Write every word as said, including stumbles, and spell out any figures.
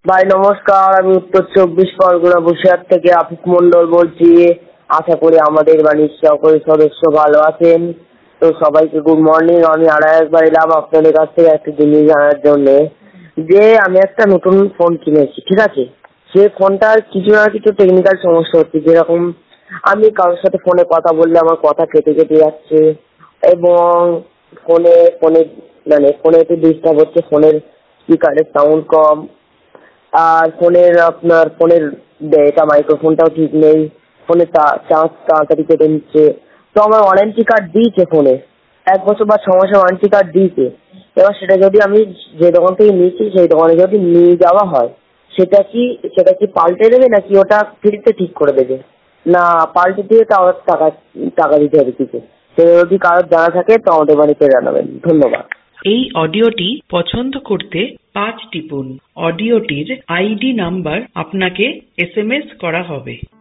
ভাই নমস্কার, আমি উত্তর চব্বিশ পরগনা বসিরহাট থেকে আফিফ মন্ডল বলছি। আশা করি আমাদের বাড়ির সকল সদস্য ভালো আছেন। তো সবাইকে গুড মর্নিং। আমি আরো একবার এলাম আপনাদের কাছ থেকে একটা জিনিস জানার জন্য, যে আমি একটা নতুন ফোন কিনেছি, ঠিক আছে? সে ফোনটার কিছু না কিছু টেকনিক্যাল সমস্যা হচ্ছে, যেরকম আমি কারোর সাথে ফোনে কথা বললে আমার কথা কেটে কেটে যাচ্ছে, এবং ফোনে ফোনে মানে ফোনে একটু ডিস্টার্ব হচ্ছে, ফোনের স্পিকারের সাউন্ড কম, আর ফোনের আপনার ফোনের এটা মাইক্রোফোনটাও ঠিক নেই, ফোনে চার্জ তাড়াতাড়ি কেটে নিচ্ছে। তো আমার ওয়ারেন্টি কার্ড দিয়েছে, ফোনে এক বছর বা ছ মাসের ওয়ারেন্টি কার্ড দিয়েছে। এবার সেটা যদি আমি যে দোকান থেকে নিয়েছি সেই দোকানে যদি নিয়ে যাওয়া হয়, সেটা কি সেটা কি পাল্টে দেবে নাকি ওটা ফ্রিতে ঠিক করে দেবে? না পাল্টে দিয়ে তাও টাকা টাকা দিতে হবে কিছু? সেটা যদি কারোর জানা থাকে তো আমাদের বাড়িতে জানাবেন। ধন্যবাদ। এই অডিওটি পছন্দ করতে পাঁচ টিপুন। অডিওটির আইডি নাম্বার আপনাকে এস এম এস করা হবে।